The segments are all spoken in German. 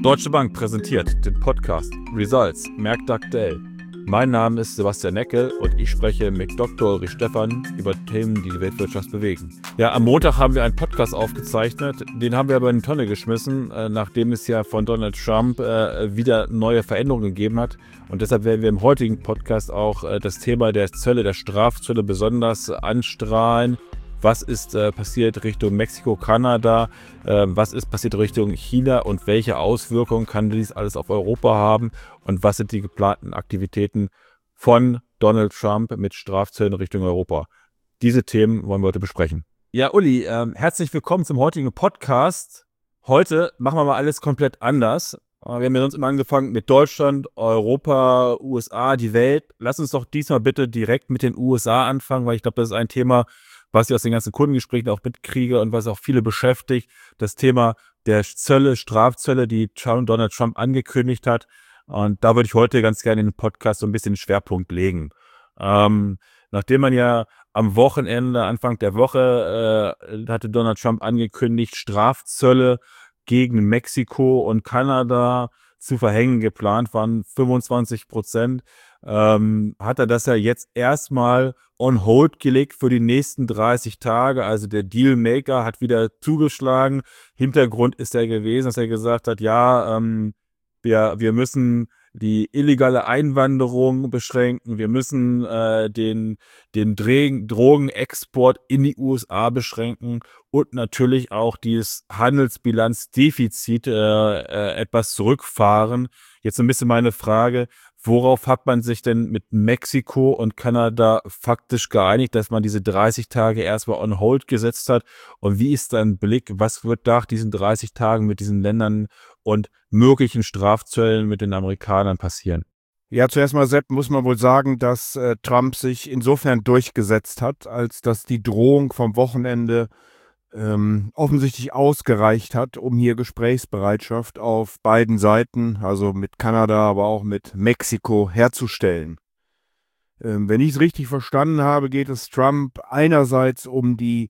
Deutsche Bank präsentiert den Podcast Results Märkte aktuell. Mein Name ist Sebastian Neckel und ich spreche mit Dr. Ulrich Stephan über Themen, die die Weltwirtschaft bewegen. Ja, am Montag haben wir einen Podcast aufgezeichnet, den haben wir aber in die Tonne geschmissen, nachdem es ja von Donald Trump wieder neue Veränderungen gegeben hat. Und deshalb werden wir im heutigen Podcast auch das Thema der Zölle, der Strafzölle besonders anstrahlen. Was ist passiert Richtung Mexiko, Kanada? Was ist passiert Richtung China und welche Auswirkungen kann dies alles auf Europa haben? Und was sind die geplanten Aktivitäten von Donald Trump mit Strafzöllen Richtung Europa? Diese Themen wollen wir heute besprechen. Ja, Uli, herzlich willkommen zum heutigen Podcast. Heute machen wir mal alles komplett anders. Wir haben ja sonst immer angefangen mit Deutschland, Europa, USA, die Welt. Lass uns doch diesmal bitte direkt mit den USA anfangen, weil ich glaube, das ist ein Thema, was ich aus den ganzen Kundengesprächen auch mitkriege und was auch viele beschäftigt, das Thema der Zölle, Strafzölle, die Donald Trump angekündigt hat. Und da würde ich heute ganz gerne in den Podcast so ein bisschen den Schwerpunkt legen. Nachdem man ja am Wochenende, Anfang der Woche, hatte Donald Trump angekündigt, Strafzölle gegen Mexiko und Kanada zu verhängen. Geplant waren 25%. Hat er das ja jetzt erstmal on hold gelegt für die nächsten 30 Tage. Also der Dealmaker hat wieder zugeschlagen. Hintergrund ist ja gewesen, dass er gesagt hat, ja, wir müssen die illegale Einwanderung beschränken. Wir müssen den Drogenexport in die USA beschränken und natürlich auch dieses Handelsbilanzdefizit etwas zurückfahren. Jetzt so ein bisschen meine Frage, worauf hat man sich denn mit Mexiko und Kanada faktisch geeinigt, dass man diese 30 Tage erstmal on hold gesetzt hat? Und wie ist dein Blick, was wird nach diesen 30 Tagen mit diesen Ländern und möglichen Strafzöllen mit den Amerikanern passieren? Ja, zuerst mal, Sepp, muss man wohl sagen, dass Trump sich insofern durchgesetzt hat, als dass die Drohung vom Wochenende offensichtlich ausgereicht hat, um hier Gesprächsbereitschaft auf beiden Seiten, also mit Kanada, aber auch mit Mexiko, herzustellen. Wenn ich es richtig verstanden habe, geht es Trump einerseits um die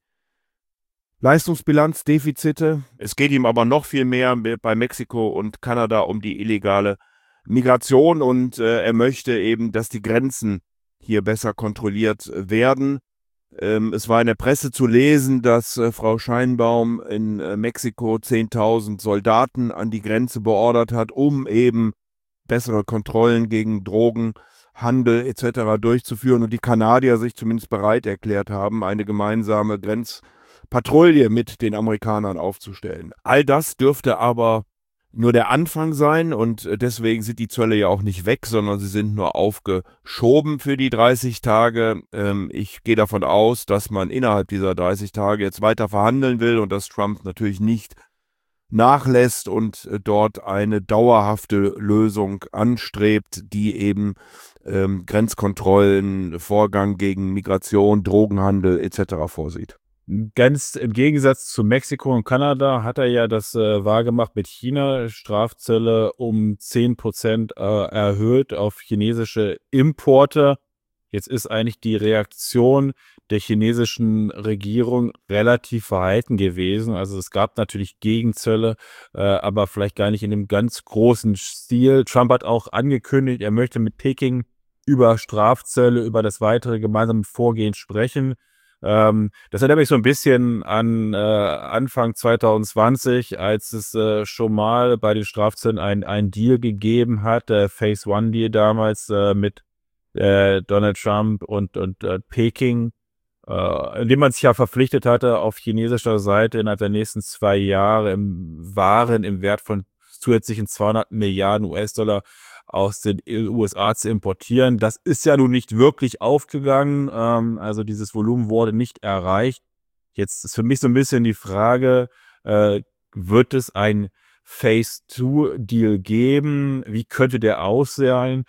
Leistungsbilanzdefizite. Es geht ihm aber noch viel mehr bei Mexiko und Kanada um die illegale Migration und er möchte eben, dass die Grenzen hier besser kontrolliert werden. Es war in der Presse zu lesen, dass Frau Scheinbaum in Mexiko 10.000 Soldaten an die Grenze beordert hat, um eben bessere Kontrollen gegen Drogenhandel etc. durchzuführen und die Kanadier sich zumindest bereit erklärt haben, eine gemeinsame Grenzpatrouille mit den Amerikanern aufzustellen. All das dürfte aber nur der Anfang sein und deswegen sind die Zölle ja auch nicht weg, sondern sie sind nur aufgeschoben für die 30 Tage. Ich gehe davon aus, dass man innerhalb dieser 30 Tage jetzt weiter verhandeln will und dass Trump natürlich nicht nachlässt und dort eine dauerhafte Lösung anstrebt, die eben Grenzkontrollen, Vorgang gegen Migration, Drogenhandel etc. vorsieht. Ganz im Gegensatz zu Mexiko und Kanada hat er ja das wahrgemacht mit China, Strafzölle um 10% erhöht auf chinesische Importe. Jetzt ist eigentlich die Reaktion der chinesischen Regierung relativ verhalten gewesen. Also es gab natürlich Gegenzölle, aber vielleicht gar nicht in einem ganz großen Stil. Trump hat auch angekündigt, er möchte mit Peking über Strafzölle, über das weitere gemeinsame Vorgehen sprechen. Das erinnert mich so ein bisschen an Anfang 2020, als es schon mal bei den Strafzöllen einen Deal gegeben hat, Phase One Deal damals mit Donald Trump und Peking, in dem man sich ja verpflichtet hatte, auf chinesischer Seite innerhalb der nächsten 2 Jahre Waren im Wert von zusätzlichen 200 Milliarden US-Dollar aus den USA zu importieren. Das ist ja nun nicht wirklich aufgegangen. Also dieses Volumen wurde nicht erreicht. Jetzt ist für mich so ein bisschen die Frage, wird es ein Phase-2-Deal geben? Wie könnte der aussehen?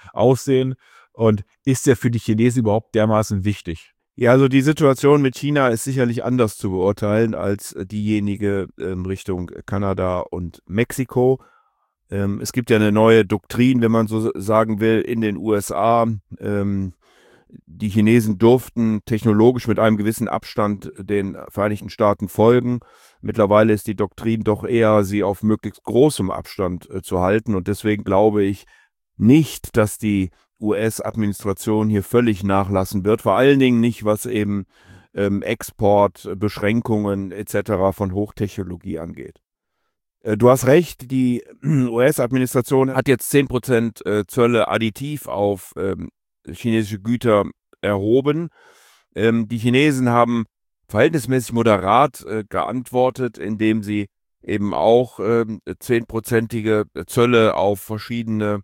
Und ist der für die Chinesen überhaupt dermaßen wichtig? Ja, also die Situation mit China ist sicherlich anders zu beurteilen als diejenige Richtung Kanada und Mexiko. Es gibt ja eine neue Doktrin, wenn man so sagen will, in den USA. Die Chinesen durften technologisch mit einem gewissen Abstand den Vereinigten Staaten folgen. Mittlerweile ist die Doktrin doch eher, sie auf möglichst großem Abstand zu halten. Und deswegen glaube ich nicht, dass die US-Administration hier völlig nachlassen wird. Vor allen Dingen nicht, was eben Exportbeschränkungen etc. von Hochtechnologie angeht. Du hast recht, die US-Administration hat jetzt 10% Zölle additiv auf chinesische Güter erhoben. Die Chinesen haben verhältnismäßig moderat geantwortet, indem sie eben auch 10%ige Zölle auf verschiedene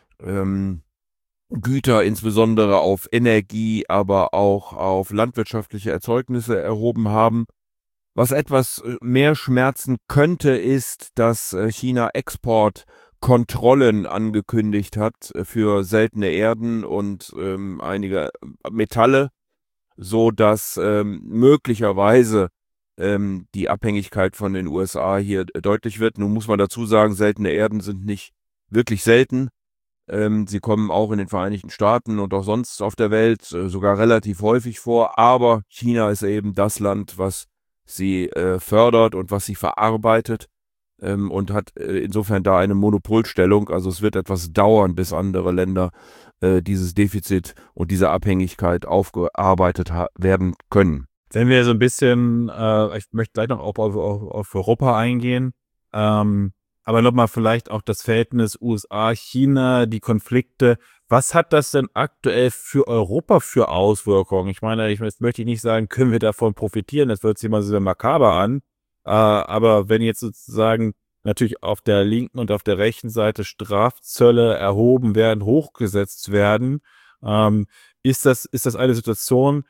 Güter, insbesondere auf Energie, aber auch auf landwirtschaftliche Erzeugnisse erhoben haben. Was etwas mehr schmerzen könnte, ist, dass China Exportkontrollen angekündigt hat für seltene Erden und einige Metalle, so dass möglicherweise die Abhängigkeit von den USA hier deutlich wird. Nun muss man dazu sagen, seltene Erden sind nicht wirklich selten. Sie kommen auch in den Vereinigten Staaten und auch sonst auf der Welt sogar relativ häufig vor. Aber China ist eben das Land, was sie fördert und was sie verarbeitet und hat insofern da eine Monopolstellung. Also es wird etwas dauern, bis andere Länder dieses Defizit und diese Abhängigkeit aufgearbeitet werden können. Wenn wir so ein bisschen, ich möchte gleich noch auf Europa eingehen, aber nochmal vielleicht auch das Verhältnis USA-China, die Konflikte. Was hat das denn aktuell für Europa für Auswirkungen? Ich meine, jetzt möchte ich nicht sagen, können wir davon profitieren, das hört sich immer sehr makaber an. Aber wenn jetzt sozusagen natürlich auf der linken und auf der rechten Seite Strafzölle erhoben werden, hochgesetzt werden, ist das eine Situation,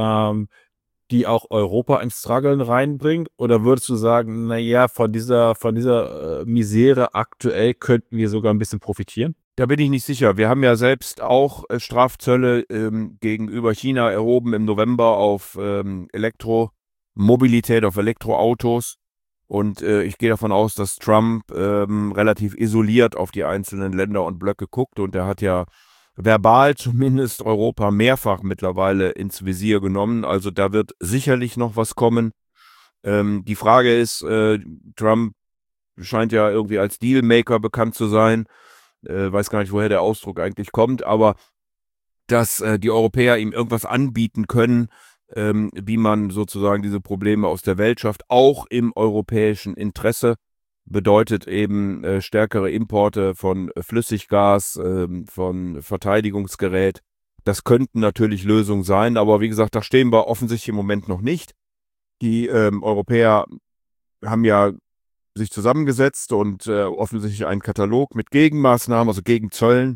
die auch Europa ins Struggeln reinbringt? Oder würdest du sagen, naja, von dieser Misere aktuell könnten wir sogar ein bisschen profitieren? Da bin ich nicht sicher. Wir haben ja selbst auch Strafzölle gegenüber China erhoben im November auf Elektromobilität, auf Elektroautos. Und ich gehe davon aus, dass Trump relativ isoliert auf die einzelnen Länder und Blöcke guckt. Und er hat ja verbal zumindest Europa mehrfach mittlerweile ins Visier genommen. Also da wird sicherlich noch was kommen. Die Frage ist, Trump scheint ja irgendwie als Dealmaker bekannt zu sein. Weiß gar nicht, woher der Ausdruck eigentlich kommt, aber dass die Europäer ihm irgendwas anbieten können, wie man sozusagen diese Probleme aus der Welt schafft, auch im europäischen Interesse, bedeutet eben stärkere Importe von Flüssiggas, von Verteidigungsgerät. Das könnten natürlich Lösungen sein, aber wie gesagt, da stehen wir offensichtlich im Moment noch nicht. Die Europäer haben ja sich zusammengesetzt und offensichtlich einen Katalog mit Gegenmaßnahmen, also Gegenzöllen.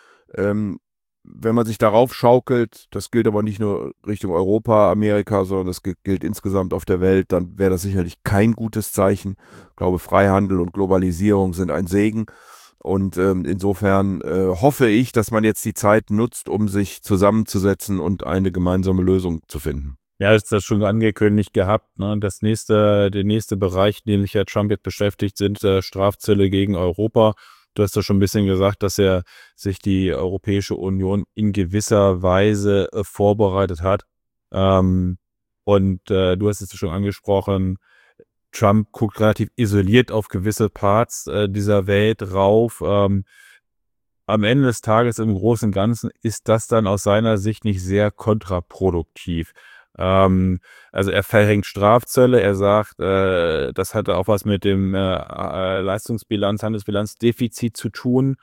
Wenn man sich darauf schaukelt, das gilt aber nicht nur Richtung Europa, Amerika, sondern das gilt insgesamt auf der Welt, dann wäre das sicherlich kein gutes Zeichen. Ich glaube, Freihandel und Globalisierung sind ein Segen. Und insofern hoffe ich, dass man jetzt die Zeit nutzt, um sich zusammenzusetzen und eine gemeinsame Lösung zu finden. Ja, ist das schon angekündigt gehabt, ne? Der nächste Bereich, in dem sich ja Trump jetzt beschäftigt, sind Strafzölle gegen Europa. Du hast ja schon ein bisschen gesagt, dass er sich die Europäische Union in gewisser Weise vorbereitet hat. Und du hast es schon angesprochen, Trump guckt relativ isoliert auf gewisse Parts dieser Welt rauf. Am Ende des Tages im Großen und Ganzen ist das dann aus seiner Sicht nicht sehr kontraproduktiv. Also er verhängt Strafzölle, er sagt, das hatte auch was mit dem Handelsbilanzdefizit zu tun.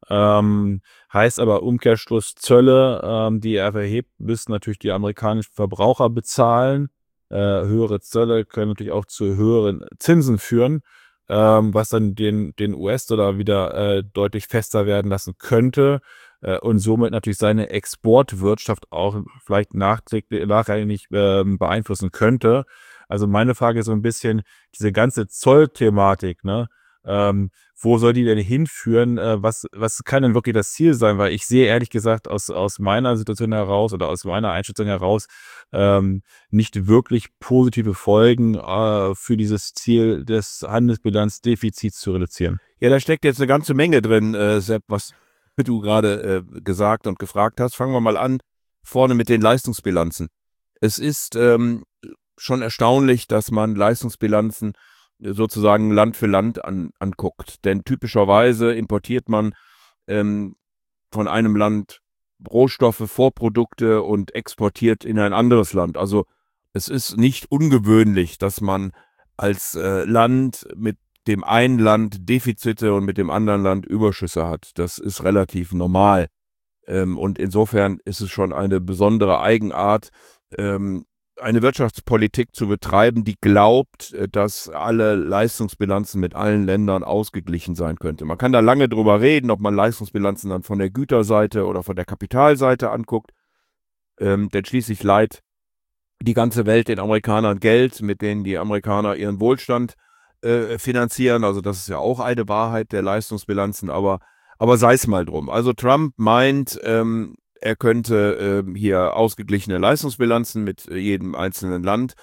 Heißt aber Umkehrschluss, Zölle, die er erhebt, müssen natürlich die amerikanischen Verbraucher bezahlen. Höhere Zölle können natürlich auch zu höheren Zinsen führen, was dann den US-Dollar wieder deutlich fester werden lassen könnte. Und somit natürlich seine Exportwirtschaft auch vielleicht nachträglich beeinflussen könnte. Also meine Frage ist so ein bisschen, diese ganze Zollthematik, ne? Wo soll die denn hinführen? Was kann denn wirklich das Ziel sein? Weil ich sehe ehrlich gesagt aus meiner Situation heraus oder aus meiner Einschätzung heraus nicht wirklich positive Folgen für dieses Ziel des Handelsbilanzdefizits zu reduzieren. Ja, da steckt jetzt eine ganze Menge drin, Sepp, was du gerade gesagt und gefragt hast. Fangen wir mal an vorne mit den Leistungsbilanzen. Es ist schon erstaunlich, dass man Leistungsbilanzen sozusagen Land für Land anguckt. Denn typischerweise importiert man von einem Land Rohstoffe, Vorprodukte und exportiert in ein anderes Land. Also es ist nicht ungewöhnlich, dass man als Land mit dem einen Land Defizite und mit dem anderen Land Überschüsse hat. Das ist relativ normal. Und insofern ist es schon eine besondere Eigenart, eine Wirtschaftspolitik zu betreiben, die glaubt, dass alle Leistungsbilanzen mit allen Ländern ausgeglichen sein könnte. Man kann da lange drüber reden, ob man Leistungsbilanzen dann von der Güterseite oder von der Kapitalseite anguckt. Denn schließlich leiht die ganze Welt den Amerikanern Geld, mit denen die Amerikaner ihren Wohlstand finanzieren. Also das ist ja auch eine Wahrheit der Leistungsbilanzen, aber sei es mal drum. Also Trump meint, er könnte hier ausgeglichene Leistungsbilanzen mit jedem einzelnen Land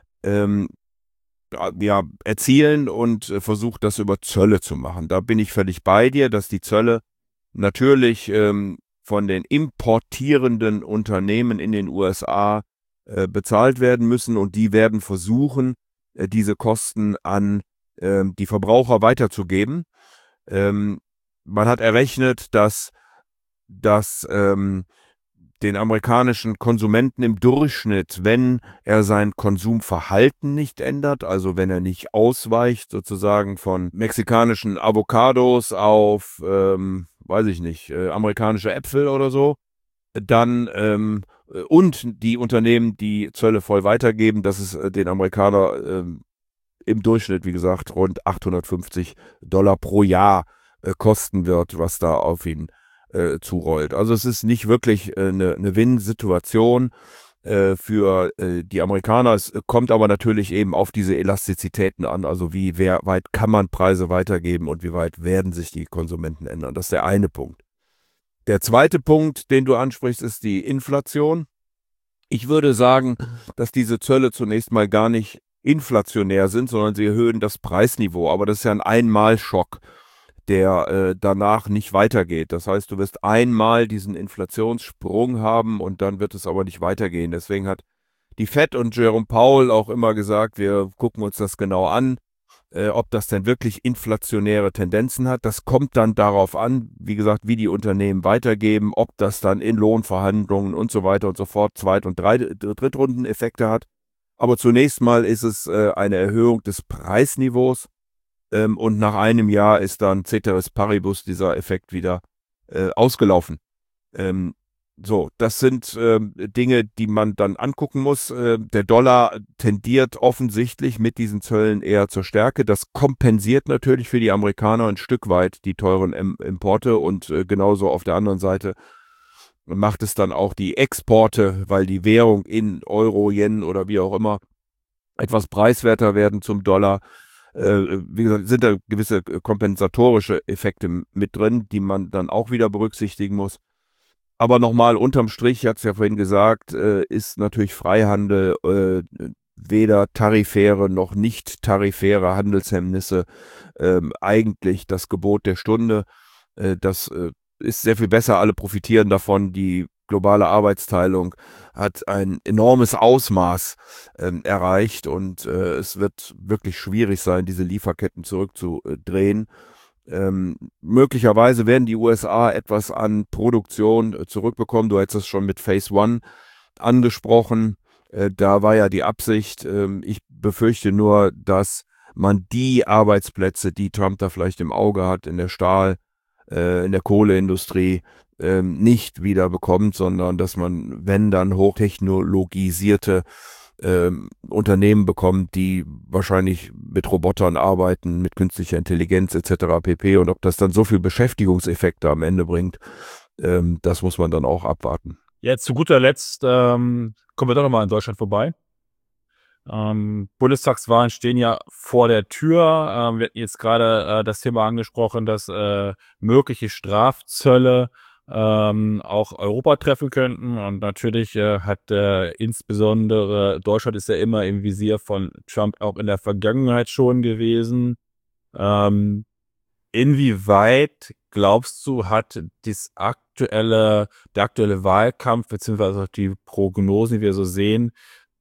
erzielen und versucht das über Zölle zu machen. Da bin ich völlig bei dir, dass die Zölle natürlich von den importierenden Unternehmen in den USA bezahlt werden müssen und die werden versuchen, diese Kosten an die Verbraucher weiterzugeben. Man hat errechnet, dass den amerikanischen Konsumenten im Durchschnitt, wenn er sein Konsumverhalten nicht ändert, also wenn er nicht ausweicht sozusagen von mexikanischen Avocados auf, weiß ich nicht, amerikanische Äpfel oder so, dann und die Unternehmen, die Zölle voll weitergeben, dass es den Amerikaner im Durchschnitt, wie gesagt, rund $850 pro Jahr kosten wird, was da auf ihn zurollt. Also es ist nicht wirklich eine Win-Situation für die Amerikaner. Es kommt aber natürlich eben auf diese Elastizitäten an, also wie weit kann man Preise weitergeben und wie weit werden sich die Konsumenten ändern. Das ist der eine Punkt. Der zweite Punkt, den du ansprichst, ist die Inflation. Ich würde sagen, dass diese Zölle zunächst mal gar nicht inflationär sind, sondern sie erhöhen das Preisniveau. Aber das ist ja ein Einmalschock, der danach nicht weitergeht. Das heißt, du wirst einmal diesen Inflationssprung haben und dann wird es aber nicht weitergehen. Deswegen hat die Fed und Jerome Powell auch immer gesagt, wir gucken uns das genau an, ob das denn wirklich inflationäre Tendenzen hat. Das kommt dann darauf an, wie gesagt, wie die Unternehmen weitergeben, ob das dann in Lohnverhandlungen und so weiter und so fort Zweit- und Drittrundeneffekte hat. Aber zunächst mal ist es eine Erhöhung des Preisniveaus und nach einem Jahr ist dann Ceteris Paribus dieser Effekt wieder ausgelaufen. So, das sind Dinge, die man dann angucken muss. Der Dollar tendiert offensichtlich mit diesen Zöllen eher zur Stärke. Das kompensiert natürlich für die Amerikaner ein Stück weit die teuren Importe und genauso auf der anderen Seite macht es dann auch die Exporte, weil die Währung in Euro, Yen oder wie auch immer etwas preiswerter werden zum Dollar. Wie gesagt, sind da gewisse kompensatorische Effekte mit drin, die man dann auch wieder berücksichtigen muss. Aber nochmal unterm Strich, ich hatte es ja vorhin gesagt, ist natürlich Freihandel weder tarifäre noch nicht tarifäre Handelshemmnisse eigentlich das Gebot der Stunde. Das ist sehr viel besser, alle profitieren davon. Die globale Arbeitsteilung hat ein enormes Ausmaß erreicht und es wird wirklich schwierig sein, diese Lieferketten zurückzudrehen. Möglicherweise werden die USA etwas an Produktion zurückbekommen. Du hättest es schon mit Phase One angesprochen. Da war ja die Absicht. Ich befürchte nur, dass man die Arbeitsplätze, die Trump da vielleicht im Auge hat, in der in der Kohleindustrie, nicht wieder bekommt, sondern dass man, wenn dann hochtechnologisierte Unternehmen bekommt, die wahrscheinlich mit Robotern arbeiten, mit künstlicher Intelligenz etc. pp. Und ob das dann so viel Beschäftigungseffekte am Ende bringt, das muss man dann auch abwarten. Jetzt zu guter Letzt kommen wir doch nochmal in Deutschland vorbei. Bundestagswahlen stehen ja vor der Tür. Wir hatten jetzt gerade das Thema angesprochen, dass mögliche Strafzölle auch Europa treffen könnten. Und natürlich hat insbesondere Deutschland ist ja immer im Visier von Trump auch in der Vergangenheit schon gewesen. Inwieweit glaubst du, hat das der aktuelle Wahlkampf beziehungsweise auch die Prognosen, die wir so sehen,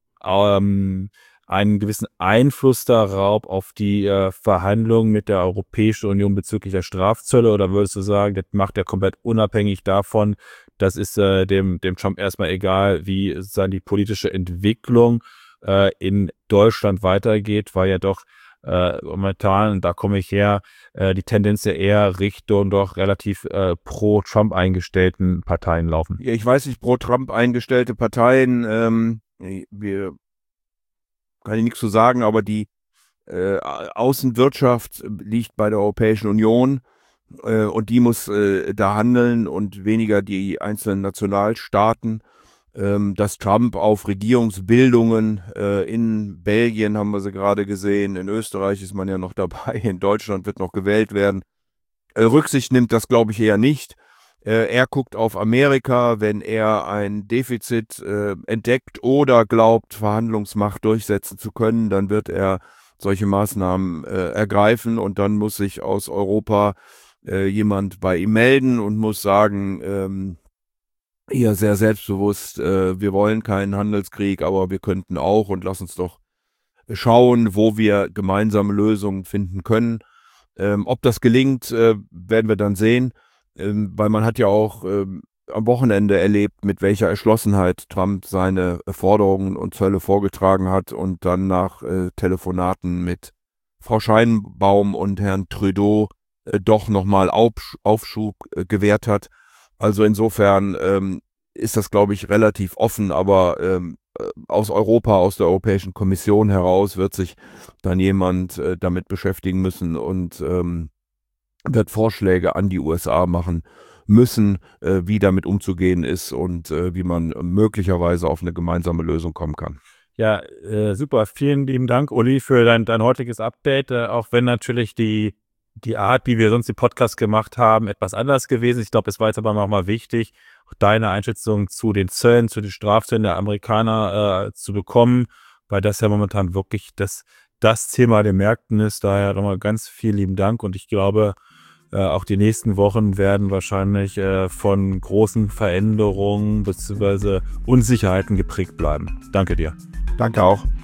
einen gewissen Einfluss darauf auf die Verhandlungen mit der Europäischen Union bezüglich der Strafzölle? Oder würdest du sagen, das macht er komplett unabhängig davon? Das ist dem Trump erstmal egal, wie sozusagen die politische Entwicklung in Deutschland weitergeht, weil ja doch momentan, da komme ich her, die Tendenz ja eher Richtung doch relativ pro-Trump eingestellten Parteien laufen. Ja, ich weiß nicht, pro-Trump eingestellte Parteien, kann ich nichts zu sagen, aber die Außenwirtschaft liegt bei der Europäischen Union und die muss da handeln und weniger die einzelnen Nationalstaaten. Dass Trump auf Regierungsbildungen in Belgien haben wir sie gerade gesehen, in Österreich ist man ja noch dabei, in Deutschland wird noch gewählt werden. Rücksicht nimmt das, glaube ich, eher nicht. Er guckt auf Amerika, wenn er ein Defizit entdeckt oder glaubt, Verhandlungsmacht durchsetzen zu können, dann wird er solche Maßnahmen ergreifen und dann muss sich aus Europa jemand bei ihm melden und muss sagen, hier sehr selbstbewusst, wir wollen keinen Handelskrieg, aber wir könnten auch und lass uns doch schauen, wo wir gemeinsame Lösungen finden können. Ob das gelingt, werden wir dann sehen, weil man hat ja auch am Wochenende erlebt, mit welcher Erschlossenheit Trump seine Forderungen und Zölle vorgetragen hat und dann nach Telefonaten mit Frau Scheinbaum und Herrn Trudeau doch nochmal Aufschub gewährt hat. Also insofern ist das, glaube ich, relativ offen, aber aus Europa, aus der Europäischen Kommission heraus wird sich dann jemand damit beschäftigen müssen und wird Vorschläge an die USA machen müssen, wie damit umzugehen ist und wie man möglicherweise auf eine gemeinsame Lösung kommen kann. Ja, super. Vielen lieben Dank, Uli, für dein heutiges Update. Auch wenn natürlich die Art, wie wir sonst den Podcast gemacht haben, etwas anders gewesen. Ich glaube, es war jetzt aber nochmal wichtig, deine Einschätzung zu den Zöllen, zu den Strafzöllen der Amerikaner zu bekommen, weil das ja momentan wirklich das Thema der Märkten ist. Daher nochmal ganz vielen lieben Dank und ich glaube, auch die nächsten Wochen werden wahrscheinlich von großen Veränderungen bzw. Unsicherheiten geprägt bleiben. Danke dir. Danke auch.